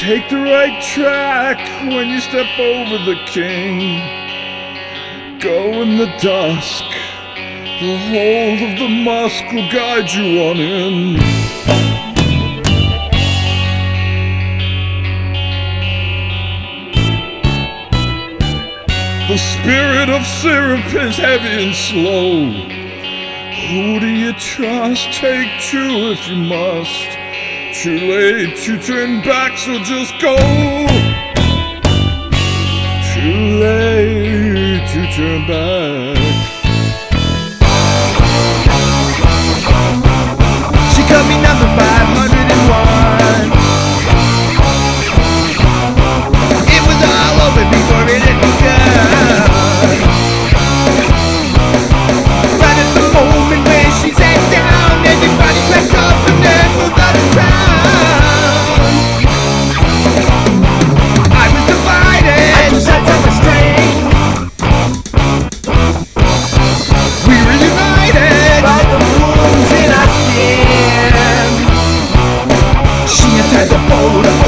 Take the right track when you step over the king. Go in the dusk, the hold of the musk will guide you on in. The spirit of syrup is heavy and slow. Who do you trust? Take two if you must. Too late to turn back, so just go. Too late to turn back. She cut me number 501. It was all over before it had begun. Right at the moment when she sat down, everybody packed up and then moved out of town. I was divided, I was set on the string. We were united by the wounds in our skin. She untied the boat